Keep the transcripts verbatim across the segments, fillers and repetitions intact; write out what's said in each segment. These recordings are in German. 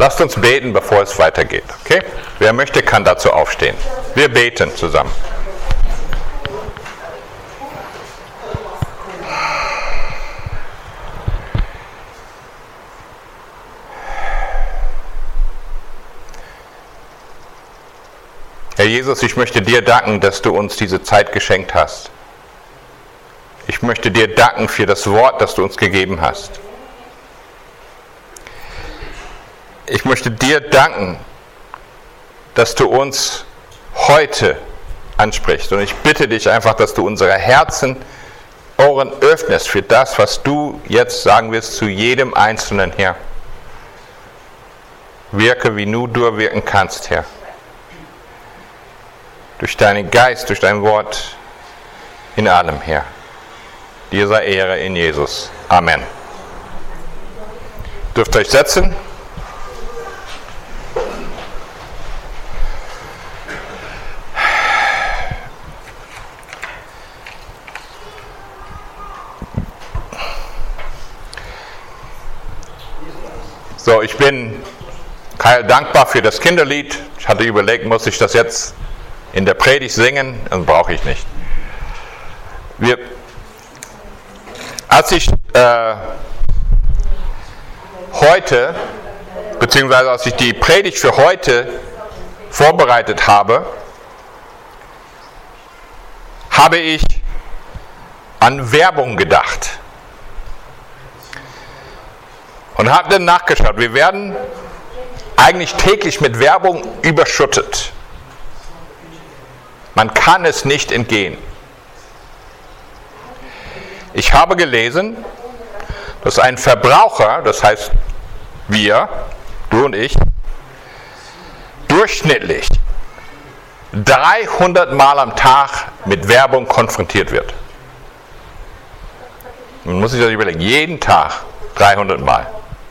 Lasst uns beten, bevor es weitergeht. Okay? Wer möchte, kann dazu aufstehen. Wir beten zusammen. Herr Jesus, ich möchte dir danken, dass du uns diese Zeit geschenkt hast. Ich möchte dir danken für das Wort, das du uns gegeben hast. Ich möchte dir danken, dass du uns heute ansprichst. Und ich bitte dich einfach, dass du unsere Herzen, Ohren öffnest für das, was du jetzt sagen wirst zu jedem Einzelnen, Herr. Wirke, wie nur du wirken kannst, Herr. Durch deinen Geist, durch dein Wort, in allem, Herr. Dir sei Ehre in Jesus. Amen. Dürft euch setzen. So, ich bin Kyle dankbar für das Kinderlied. Ich hatte überlegt, muss ich das jetzt in der Predigt singen? Das brauche ich nicht. Wir, als ich äh, heute, beziehungsweise als ich die Predigt für heute vorbereitet habe, habe ich an Werbung gedacht. Und habe dann nachgeschaut. Wir werden eigentlich täglich mit Werbung überschüttet. Man kann es nicht entgehen. Ich habe gelesen, dass ein Verbraucher, das heißt wir, du und ich, durchschnittlich dreihundert Mal am Tag mit Werbung konfrontiert wird. Man muss sich das überlegen, jeden Tag dreihundert Mal.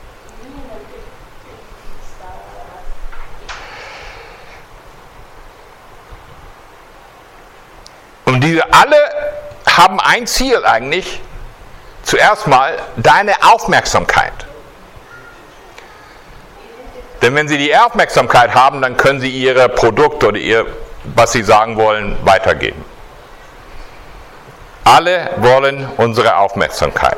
Und diese alle haben ein Ziel eigentlich, zuerst mal deine Aufmerksamkeit. Denn wenn sie die Aufmerksamkeit haben, dann können sie ihre Produkte oder ihr, was sie sagen wollen, weitergeben. Alle wollen unsere Aufmerksamkeit.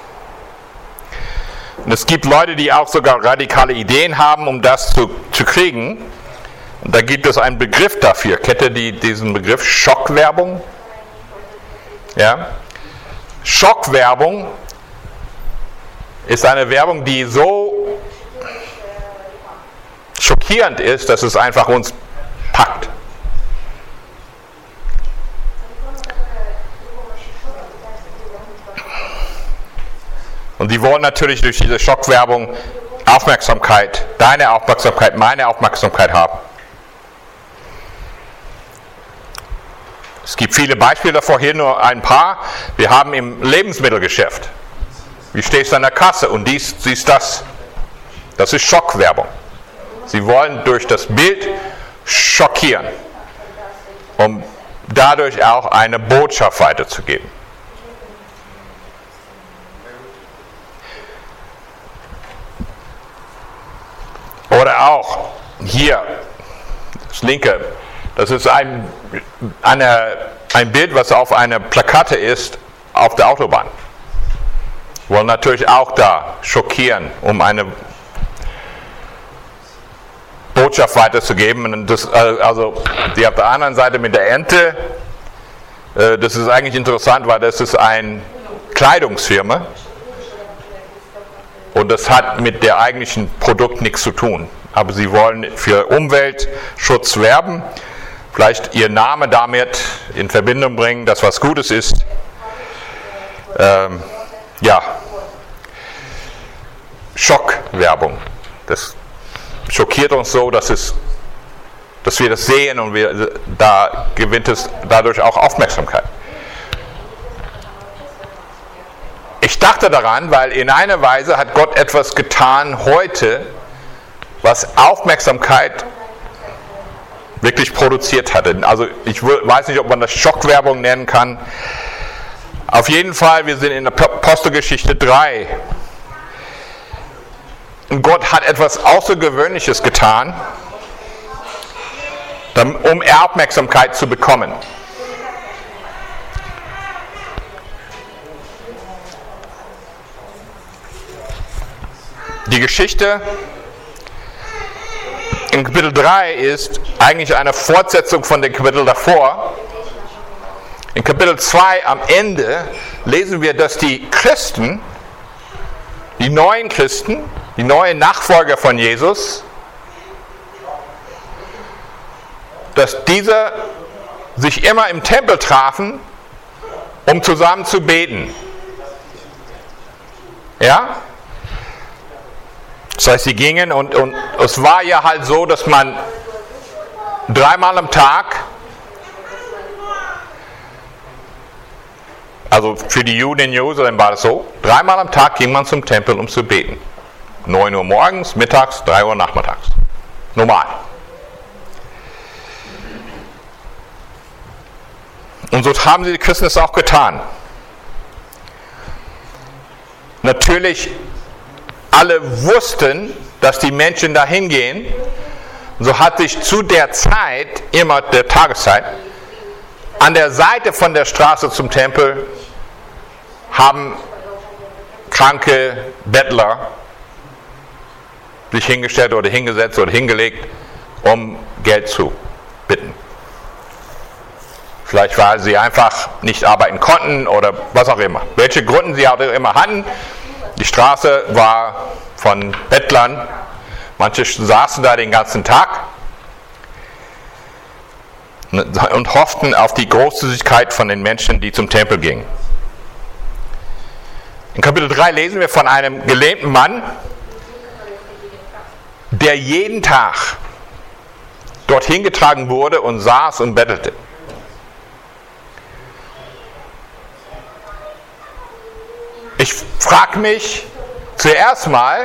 Und es gibt Leute, die auch sogar radikale Ideen haben, um das zu, zu kriegen. Und da gibt es einen Begriff dafür. Kennt ihr die, diesen Begriff Schockwerbung? Ja? Schockwerbung ist eine Werbung, die so schockierend ist, dass es einfach uns packt. Und die wollen natürlich durch diese Schockwerbung Aufmerksamkeit, deine Aufmerksamkeit, meine Aufmerksamkeit haben. Es gibt viele Beispiele davor, hier nur ein paar. Wir haben im Lebensmittelgeschäft. Wie stehst du an der Kasse und dies, siehst das. Das ist Schockwerbung. Sie wollen durch das Bild schockieren, um dadurch auch eine Botschaft weiterzugeben. Oder auch hier, das linke, das ist ein, eine, ein Bild, was auf einer Plakette ist, auf der Autobahn. Wollen natürlich auch da schockieren, um eine Botschaft weiterzugeben. Und das, also die auf der anderen Seite mit der Ente, das ist eigentlich interessant, weil das ist eine Kleidungsfirma und das hat mit der eigentlichen Produkt nichts zu tun. Aber sie wollen für Umweltschutz werben, vielleicht ihr Name damit in Verbindung bringen, dass was Gutes ist. Ähm, ja, Schockwerbung. Das schockiert uns so, dass, es, dass wir das sehen und wir, da gewinnt es dadurch auch Aufmerksamkeit. Ich dachte daran, weil in einer Weise hat Gott etwas getan heute, was Aufmerksamkeit wirklich produziert hatte. Also ich weiß nicht, ob man das Schockwerbung nennen kann. Auf jeden Fall, wir sind in der Apostelgeschichte drei. Und Gott hat etwas Außergewöhnliches getan, um Aufmerksamkeit zu bekommen. Die Geschichte in Kapitel drei ist eigentlich eine Fortsetzung von dem Kapitel davor. In Kapitel zwei am Ende lesen wir, dass die Christen, die neuen Christen, die neuen Nachfolger von Jesus, dass diese sich immer im Tempel trafen, um zusammen zu beten. Ja? Das heißt, sie gingen und, und es war ja halt so, dass man dreimal am Tag, also für die Juden in Jerusalem war das so, dreimal am Tag ging man zum Tempel, um zu beten. neun Uhr morgens, mittags, drei Uhr nachmittags. Normal. Und so haben sie die Christen es auch getan. Natürlich, alle wussten, dass die Menschen dahin gehen. So hat sich zu der Zeit, immer der Tageszeit, an der Seite von der Straße zum Tempel haben kranke Bettler sich hingestellt oder hingesetzt oder hingelegt, um Geld zu bitten. Vielleicht, weil sie einfach nicht arbeiten konnten oder was auch immer. Welche Gründe sie auch immer hatten. Die Straße war von Bettlern. Manche saßen da den ganzen Tag und hofften auf die Großzügigkeit von den Menschen, die zum Tempel gingen. In Kapitel drei lesen wir von einem gelähmten Mann, der jeden Tag dorthin getragen wurde und saß und bettelte. Ich frage mich zuerst mal,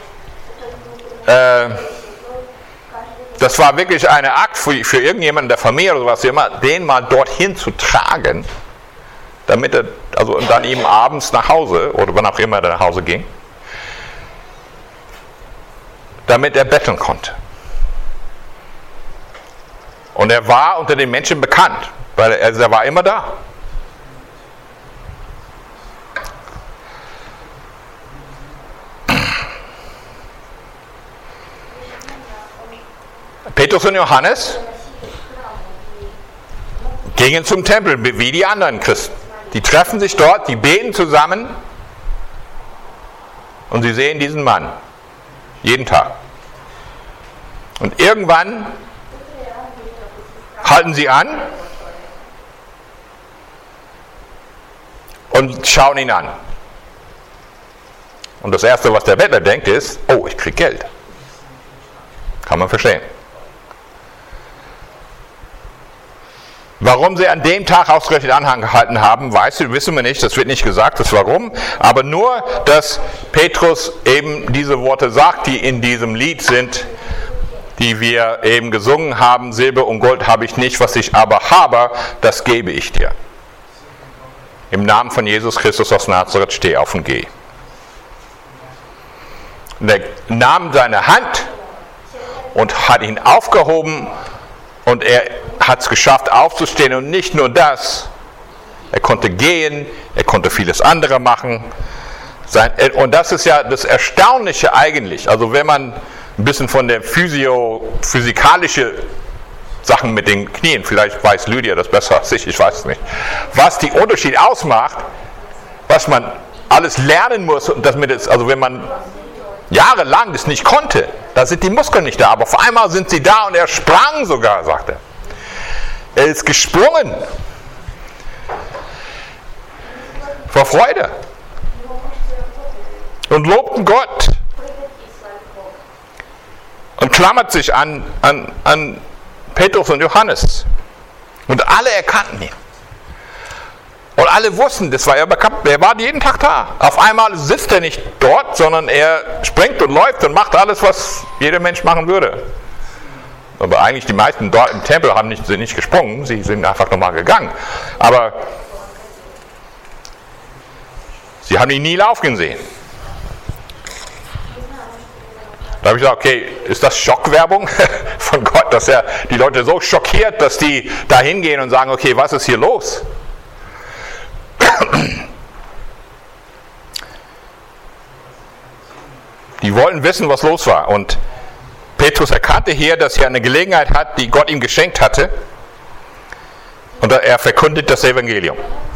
äh, das war wirklich ein Akt für, für irgendjemanden der Familie oder was immer, den mal dorthin zu tragen, damit er, also und dann eben abends nach Hause oder wann auch immer er nach Hause ging, damit er betteln konnte. Und er war unter den Menschen bekannt, weil er, er war immer da. Petrus und Johannes gingen zum Tempel, wie die anderen Christen. Die treffen sich dort, die beten zusammen und sie sehen diesen Mann. Jeden Tag. Und irgendwann halten sie an und schauen ihn an. Und das Erste, was der Bettler denkt, ist, oh, ich kriege Geld. Kann man verstehen. Warum sie an dem Tag ausgerechnet angehalten haben, weiß, wissen wir nicht, das wird nicht gesagt, das warum, aber nur, dass Petrus eben diese Worte sagt, die in diesem Lied sind, die wir eben gesungen haben, Silber und Gold habe ich nicht, was ich aber habe, das gebe ich dir. Im Namen von Jesus Christus aus Nazareth steh auf und geh. Und er nahm seine Hand und hat ihn aufgehoben und er hat es geschafft aufzustehen und nicht nur das, er konnte gehen, er konnte vieles andere machen. Und das ist ja das Erstaunliche eigentlich, also wenn man ein bisschen von der Physio, physikalische Sachen mit den Knien, vielleicht weiß Lydia das besser als ich, ich weiß es nicht, was die Unterschied ausmacht, was man alles lernen muss, damit es, also wenn man jahrelang das nicht konnte, da sind die Muskeln nicht da, aber auf einmal sind sie da und er sprang sogar, sagt er. Er ist gesprungen vor Freude und lobten Gott und klammert sich an, an, an Petrus und Johannes. Und alle erkannten ihn. Und alle wussten, das war er bekannt, er war jeden Tag da. Auf einmal sitzt er nicht dort, sondern er springt und läuft und macht alles, was jeder Mensch machen würde. Aber eigentlich die meisten dort im Tempel haben nicht, sind nicht gesprungen, sie sind einfach nochmal gegangen. Aber sie haben ihn nie laufen sehen. Da habe ich gesagt, okay, ist das Schockwerbung von Gott, dass er die Leute so schockiert, dass die da hingehen und sagen, okay, was ist hier los? Die wollten wissen, was los war. Und Petrus erkannte hier, dass er eine Gelegenheit hat, die Gott ihm geschenkt hatte. Und er verkündet das Evangelium.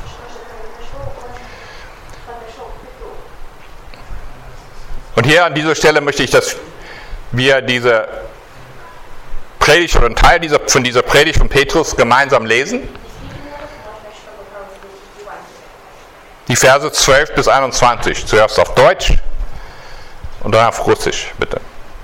Und hier an dieser Stelle möchte ich, dass wir diese Predigt oder einen Teil dieser, von dieser Predigt von Petrus gemeinsam lesen. Die Verse zwölf bis einundzwanzig. Zuerst auf Deutsch und dann auf Russisch, bitte.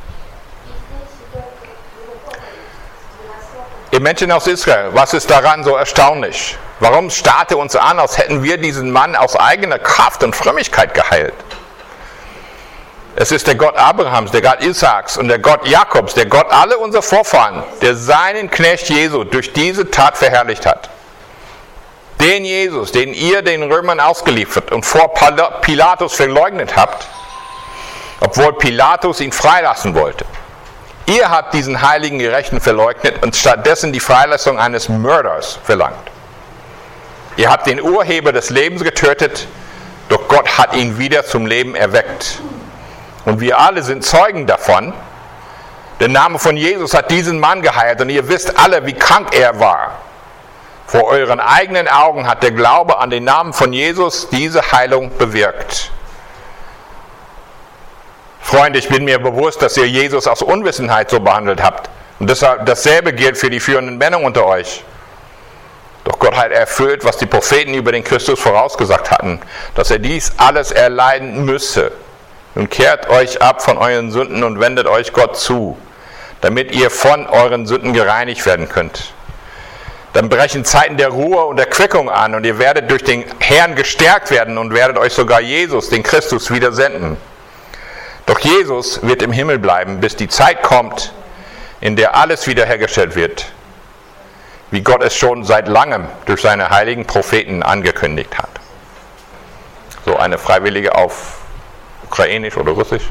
Ihr Menschen aus Israel, was ist daran so erstaunlich? Warum starrt ihr uns an, als hätten wir diesen Mann aus eigener Kraft und Frömmigkeit geheilt? Es ist der Gott Abrahams, der Gott Isaaks und der Gott Jakobs, der Gott aller unserer Vorfahren, der seinen Knecht Jesu durch diese Tat verherrlicht hat. Den Jesus, den ihr den Römern ausgeliefert und vor Pilatus verleugnet habt, obwohl Pilatus ihn freilassen wollte. Ihr habt diesen heiligen Gerechten verleugnet und stattdessen die Freilassung eines Mörders verlangt. Ihr habt den Urheber des Lebens getötet, doch Gott hat ihn wieder zum Leben erweckt. Und wir alle sind Zeugen davon. Der Name von Jesus hat diesen Mann geheilt und ihr wisst alle, wie krank er war. Vor euren eigenen Augen hat der Glaube an den Namen von Jesus diese Heilung bewirkt. Freunde, ich bin mir bewusst, dass ihr Jesus aus Unwissenheit so behandelt habt. Und deshalb dasselbe gilt für die führenden Männer unter euch. Doch Gott hat erfüllt, was die Propheten über den Christus vorausgesagt hatten, dass er dies alles erleiden müsse. Nun kehrt euch ab von euren Sünden und wendet euch Gott zu, damit ihr von euren Sünden gereinigt werden könnt. Dann brechen Zeiten der Ruhe und der Erquickung an und ihr werdet durch den Herrn gestärkt werden und werdet euch sogar Jesus, den Christus, wieder senden. Doch Jesus wird im Himmel bleiben, bis die Zeit kommt, in der alles wiederhergestellt wird, wie Gott es schon seit langem durch seine heiligen Propheten angekündigt hat. So eine Freiwillige auf Ukrainisch oder Russisch.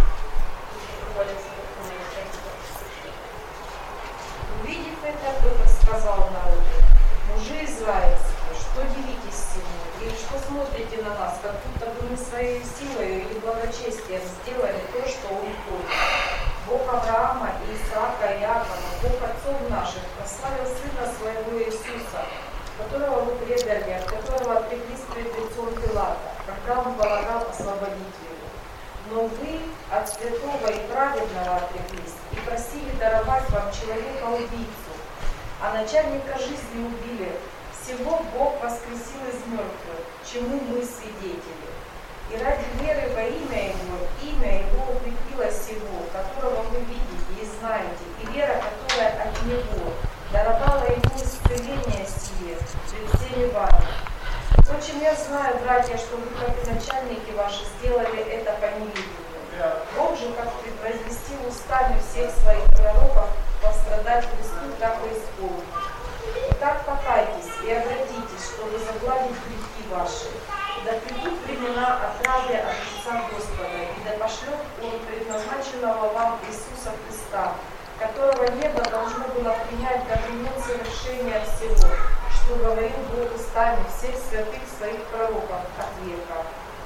Но вы от святого и праведного отреклись и просили даровать вам человека-убийцу, а начальника жизни убили. Всего Бог воскресил из мертвых, чему мы свидетели. И ради веры во имя Его, имя Его укрепилось Его, которого вы видите и знаете, и вера, которая от Него, даровала Ему исцеление сие пред всеми вами. Впрочем, я знаю, братья, что вы, как и начальники ваши, сделали это по неведению. Бог же, как предвозвестил устами всех своих пророков, пострадать Христу, так и исполнил. Итак, покайтесь и обратитесь, чтобы загладить грехи ваши. Да придут времена отравы от лица Господа, и да пошлет Он предназначенного вам Иисуса Христа, которого небо должно было принять до времен совершения всего, что говорил Бог устами всех святых своих пророков от века.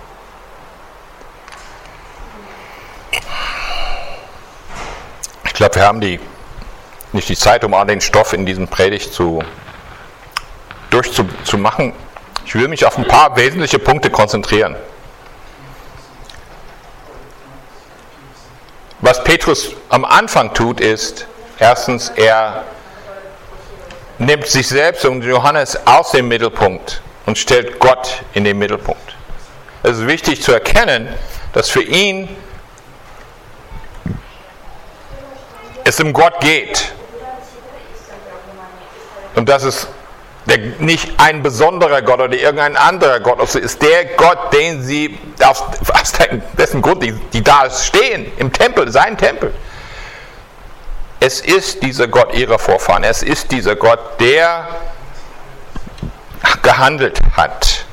Ich glaube, wir haben die, nicht die Zeit, um all den Stoff in diesem Predigt zu, durchzumachen. Ich will mich auf ein paar wesentliche Punkte konzentrieren. Was Petrus am Anfang tut, ist, erstens, er nimmt sich selbst und Johannes aus dem Mittelpunkt und stellt Gott in den Mittelpunkt. Es ist wichtig zu erkennen, dass für ihn es um Gott geht. Und dass es der, nicht ein besonderer Gott oder irgendein anderer Gott ist, ist der Gott, den sie, aus, aus dessen Grund die, die da stehen, im Tempel, sein Tempel. Es ist dieser Gott ihrer Vorfahren. Es ist dieser Gott, der gehandelt hat.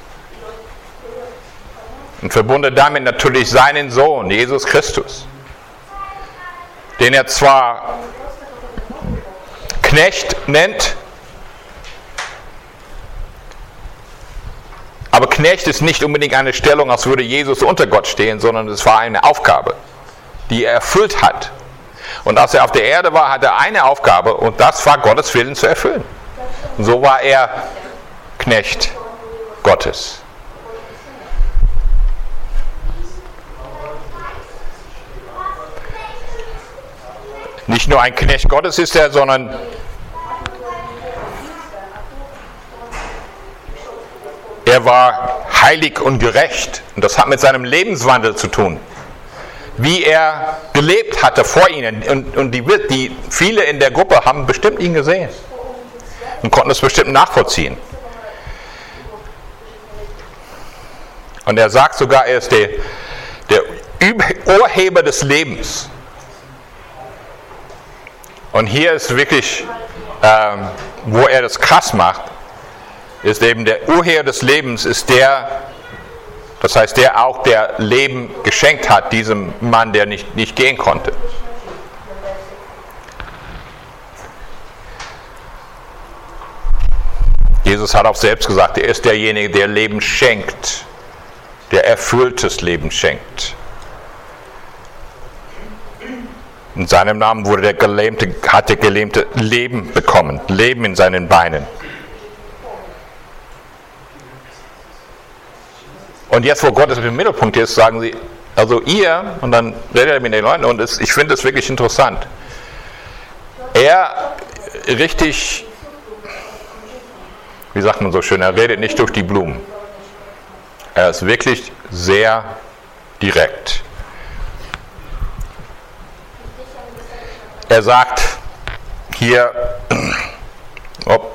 Und verbunden damit natürlich seinen Sohn, Jesus Christus. den er zwar Knecht nennt, aber Knecht ist nicht unbedingt eine Stellung, als würde Jesus unter Gott stehen, sondern es war eine Aufgabe, die er erfüllt hat. Und als er auf der Erde war, hatte er eine Aufgabe und das war Gottes Willen zu erfüllen. Und so war er Knecht Gottes. Nicht nur ein Knecht Gottes ist er, sondern er war heilig und gerecht. Und das hat mit seinem Lebenswandel zu tun. Wie er gelebt hatte vor ihnen. Und, und die, die, viele in der Gruppe haben bestimmt ihn gesehen. Und konnten es bestimmt nachvollziehen. Und er sagt sogar, er ist der, der Urheber des Lebens. Und hier ist wirklich, ähm, wo er das krass macht, ist eben der Urheber des Lebens, ist der, das heißt der auch, der Leben geschenkt hat, diesem Mann, der nicht, nicht gehen konnte. Jesus hat auch selbst gesagt, er ist derjenige, der Leben schenkt, der erfülltes Leben schenkt. In seinem Namen wurde der Gelähmte, hat der Gelähmte Leben bekommen, Leben in seinen Beinen. Und jetzt, wo Gott im Mittelpunkt ist, sagen sie, also ihr, und dann redet er mit den Leuten, und es, ich finde es wirklich interessant. Er richtig, wie sagt man so schön, er redet nicht durch die Blumen. Er ist wirklich sehr direkt. Er sagt hier, ob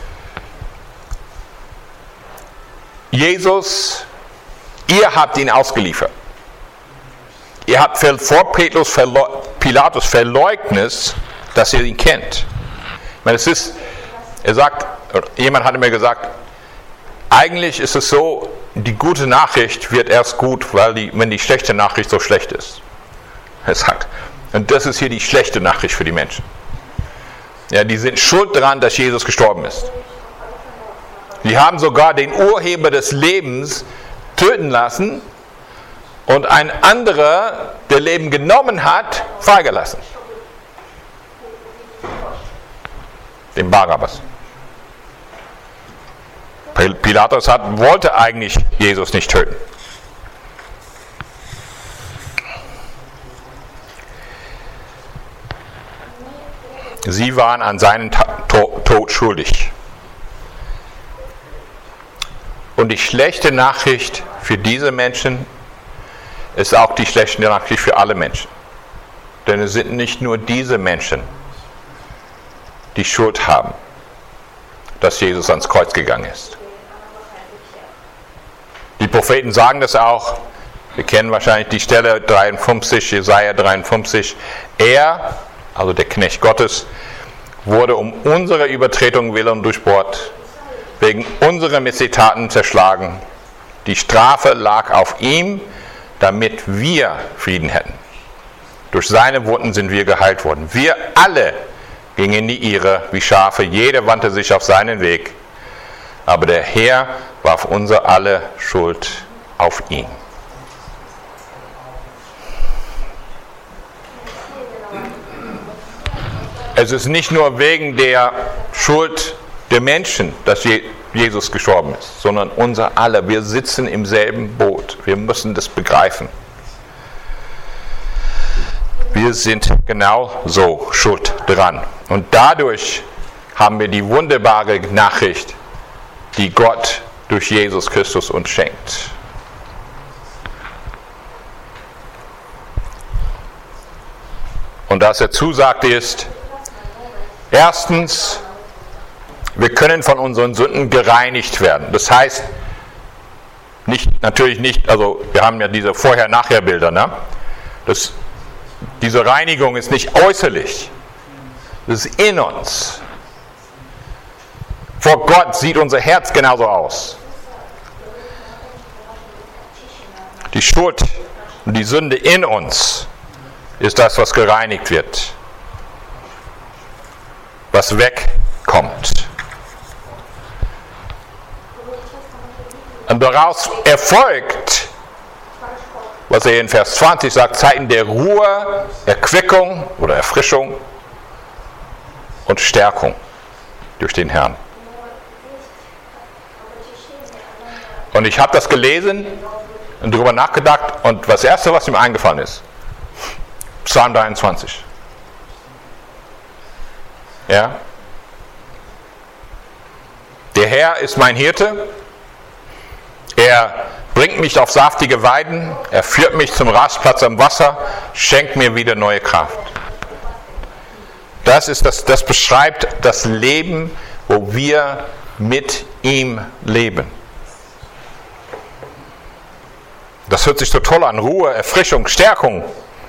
Jesus, ihr habt ihn ausgeliefert. Ihr habt vor Pilatus verleugnet, dass ihr ihn kennt. Ich meine, es ist, er sagt, jemand hatte mir gesagt, eigentlich ist es so, die gute Nachricht wird erst gut, weil die, wenn die schlechte Nachricht so schlecht ist. Er sagt, und das ist hier die schlechte Nachricht für die Menschen. Ja, die sind schuld daran, dass Jesus gestorben ist. Die haben sogar den Urheber des Lebens töten lassen und ein anderer, der Leben genommen hat, freigelassen. Den Barabbas. Pilatus hat, wollte eigentlich Jesus nicht töten. Sie waren an seinen Tod schuldig. Und die schlechte Nachricht für diese Menschen ist auch die schlechte Nachricht für alle Menschen. Denn es sind nicht nur diese Menschen, die Schuld haben, dass Jesus ans Kreuz gegangen ist. Die Propheten sagen das auch. Wir kennen wahrscheinlich die Stelle dreiundfünfzig, Jesaja dreiundfünfzig. Er, also der Knecht Gottes, wurde um unsere Übertretung willen durchbohrt, wegen unserer Missetaten zerschlagen. Die Strafe lag auf ihm, damit wir Frieden hätten. Durch seine Wunden sind wir geheilt worden. Wir alle gingen in die Irre wie Schafe, jeder wandte sich auf seinen Weg. Aber der Herr warf unsere alle Schuld auf ihn. Es ist nicht nur wegen der Schuld der Menschen, dass Jesus gestorben ist, sondern unser alle. Wir sitzen im selben Boot. Wir müssen das begreifen. Wir sind genauso schuld dran. Und dadurch haben wir die wunderbare Nachricht, die Gott durch Jesus Christus uns schenkt. Und was er zusagt ist, erstens, wir können von unseren Sünden gereinigt werden. Das heißt, nicht, natürlich nicht, also wir haben ja diese Vorher-Nachher-Bilder, ne? Das, diese Reinigung ist nicht äußerlich, das ist in uns. Vor Gott sieht unser Herz genauso aus. Die Schuld und die Sünde in uns ist das, was gereinigt wird, was wegkommt. Und daraus erfolgt, was er in Vers zwanzig sagt, Zeiten der Ruhe, Erquickung oder Erfrischung und Stärkung durch den Herrn. Und ich habe das gelesen und darüber nachgedacht und das Erste, was ihm eingefallen ist, Psalm dreiundzwanzig. Ja? Der Herr ist mein Hirte, er bringt mich auf saftige Weiden, er führt mich zum Rastplatz am Wasser, schenkt mir wieder neue Kraft. Das, ist das, das beschreibt das Leben, wo wir mit ihm leben. Das hört sich so toll an. Ruhe, Erfrischung, Stärkung.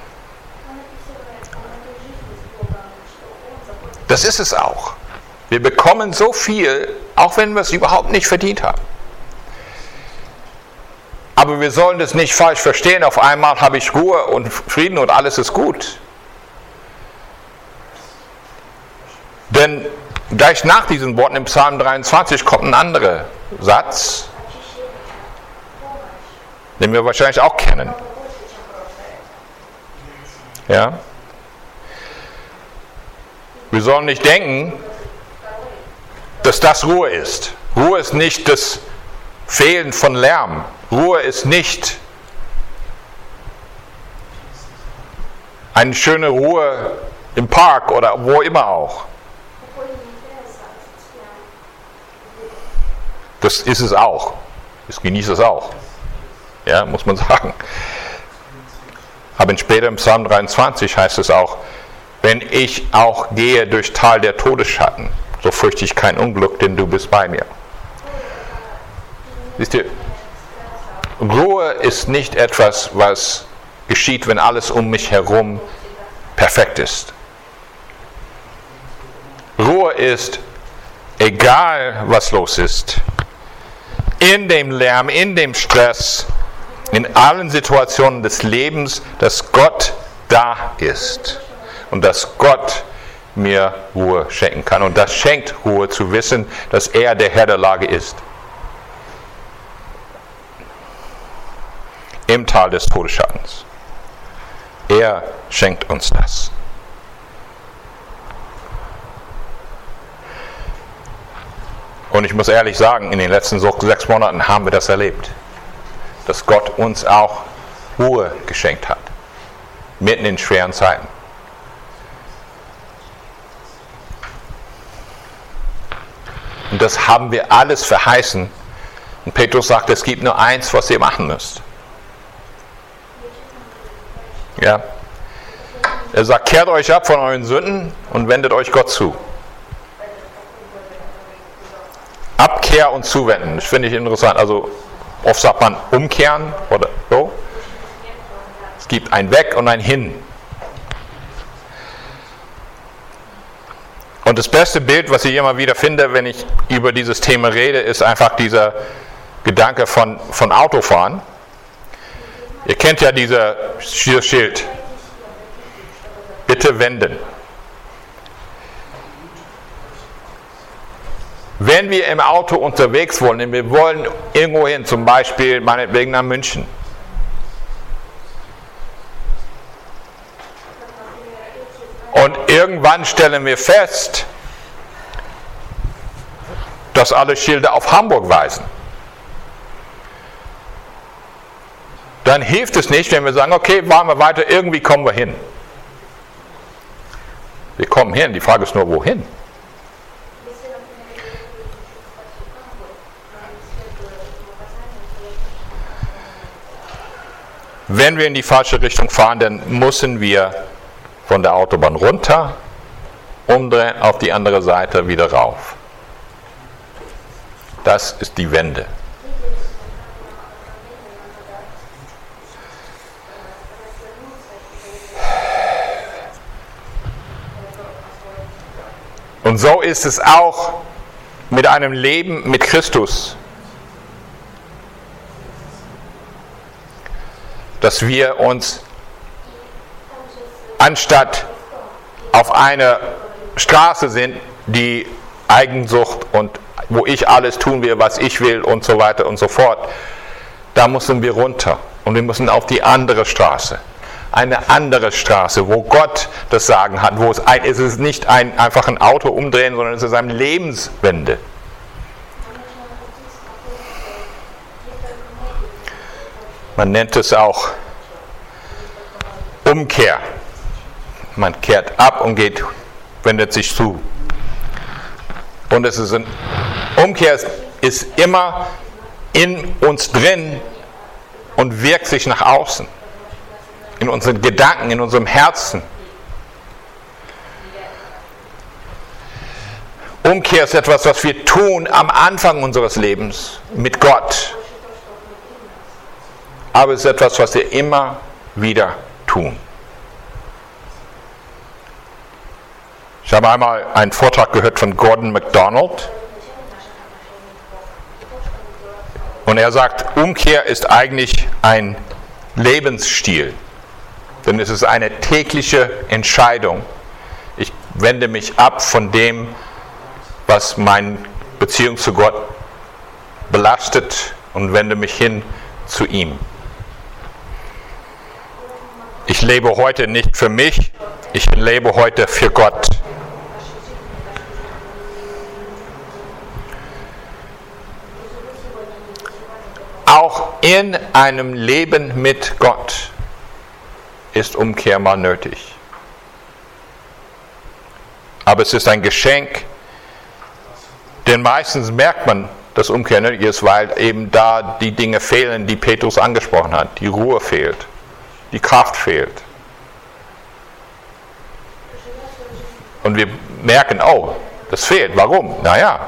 Das ist es auch. Wir bekommen so viel, auch wenn wir es überhaupt nicht verdient haben. Aber wir sollen das nicht falsch verstehen. Auf einmal habe ich Ruhe und Frieden und alles ist gut. Denn gleich nach diesen Worten im Psalm dreiundzwanzig kommt ein anderer Satz, den wir wahrscheinlich auch kennen. Ja? Wir sollen nicht denken, dass das Ruhe ist. Ruhe ist nicht das Fehlen von Lärm. Ruhe ist nicht eine schöne Ruhe im Park oder wo immer auch. Das ist es auch. Ich genieße es auch. Ja, muss man sagen. Aber später im Psalm dreiundzwanzig heißt es auch, wenn ich auch gehe durch Tal der Todesschatten, so fürchte ich kein Unglück, denn du bist bei mir. Siehst du, Ruhe ist nicht etwas, was geschieht, wenn alles um mich herum perfekt ist. Ruhe ist, egal was los ist, in dem Lärm, in dem Stress, in allen Situationen des Lebens, dass Gott da ist und dass Gott mir Ruhe schenken kann. Und das schenkt Ruhe zu wissen, dass er der Herr der Lage ist. Im Tal des Todesschattens. Er schenkt uns das. Und ich muss ehrlich sagen, in den letzten sechs Monaten haben wir das erlebt, dass Gott uns auch Ruhe geschenkt hat, mitten in schweren Zeiten. Und das haben wir alles verheißen. Und Petrus sagt, es gibt nur eins, was ihr machen müsst. Ja. Er sagt, kehrt euch ab von euren Sünden und wendet euch Gott zu. Abkehr und zuwenden, das finde ich interessant. Also oft sagt man umkehren oder so. Es gibt ein Weg und ein Hin. Und das beste Bild, was ich immer wieder finde, wenn ich über dieses Thema rede, ist einfach dieser Gedanke von, von Autofahren. Ihr kennt ja dieses Schild. Bitte wenden. Wenn wir im Auto unterwegs wollen, wir wollen irgendwo hin, zum Beispiel meinetwegen nach München. Und irgendwann stellen wir fest, dass alle Schilder auf Hamburg weisen. Dann hilft es nicht, wenn wir sagen, okay, fahren wir weiter, irgendwie kommen wir hin. Wir kommen hin, die Frage ist nur, wohin? Wenn wir in die falsche Richtung fahren, dann müssen wir von der Autobahn runter, umdrehen, auf die andere Seite wieder rauf. Das ist die Wende. Und so ist es auch mit einem Leben mit Christus, dass wir uns anstatt auf einer Straße sind, die Eigensucht und wo ich alles tun will, was ich will und so weiter und so fort, da müssen wir runter und wir müssen auf die andere Straße. Eine andere Straße, wo Gott das Sagen hat, wo es, ein, es ist nicht ein, einfach ein Auto umdrehen, sondern es ist eine Lebenswende. Man nennt es auch Umkehr. Man kehrt ab und geht, wendet sich zu. Und es ist ein Umkehr ist, ist immer in uns drin und wirkt sich nach außen. In unseren Gedanken, in unserem Herzen. Umkehr ist etwas, was wir tun am Anfang unseres Lebens mit Gott. Aber es ist etwas, was wir immer wieder tun. Ich habe einmal einen Vortrag gehört von Gordon MacDonald. Und er sagt, Umkehr ist eigentlich ein Lebensstil. Denn es ist eine tägliche Entscheidung. Ich wende mich ab von dem, was meine Beziehung zu Gott belastet und wende mich hin zu ihm. Ich lebe heute nicht für mich, ich lebe heute für Gott. Auch in einem Leben mit Gott ist Umkehr mal nötig. Aber es ist ein Geschenk, denn meistens merkt man, dass Umkehr nötig ist, weil eben da die Dinge fehlen, die Petrus angesprochen hat. Die Ruhe fehlt, die Kraft fehlt. Und wir merken, oh, das fehlt. Warum? Naja,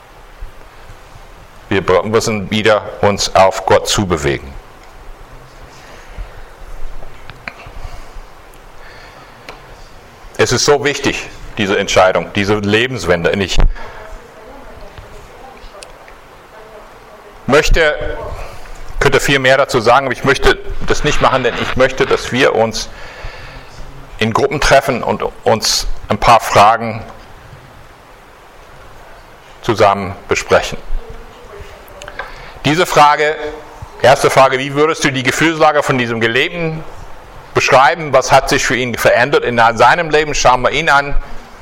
wir müssen wieder uns auf Gott zubewegen. Es ist so wichtig, diese Entscheidung, diese Lebenswende. Und ich möchte, könnte viel mehr dazu sagen, aber ich möchte das nicht machen, denn ich möchte, dass wir uns in Gruppen treffen und uns ein paar Fragen zusammen besprechen. Diese Frage, erste Frage, wie würdest du die Gefühlslage von diesem Gelebten beschreiben? Was hat sich für ihn verändert in seinem Leben? Schauen wir ihn an.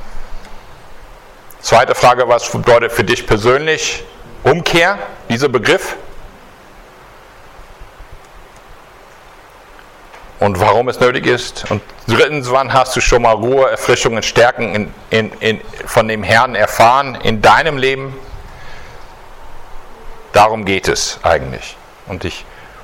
Zweite Frage, was bedeutet für dich persönlich Umkehr, dieser Begriff? Und warum es nötig ist. Und drittens, wann hast du schon mal Ruhe, Erfrischung und Stärken in, in, in, von dem Herrn erfahren in deinem Leben? Darum geht es eigentlich. Und ich,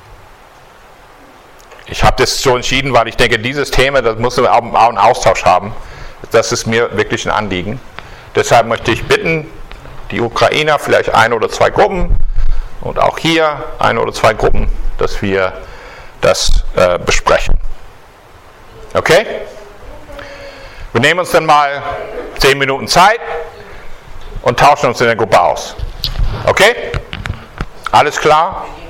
ich habe das so entschieden, weil ich denke, dieses Thema, das muss wir auch einen Austausch haben. Das ist mir wirklich ein Anliegen. Deshalb möchte ich bitten, die Ukrainer, vielleicht ein oder zwei Gruppen und auch hier ein oder zwei Gruppen, dass wir das äh, besprechen. Okay? Wir nehmen uns dann mal zehn Minuten Zeit und tauschen uns in der Gruppe aus. Okay? Alles klar?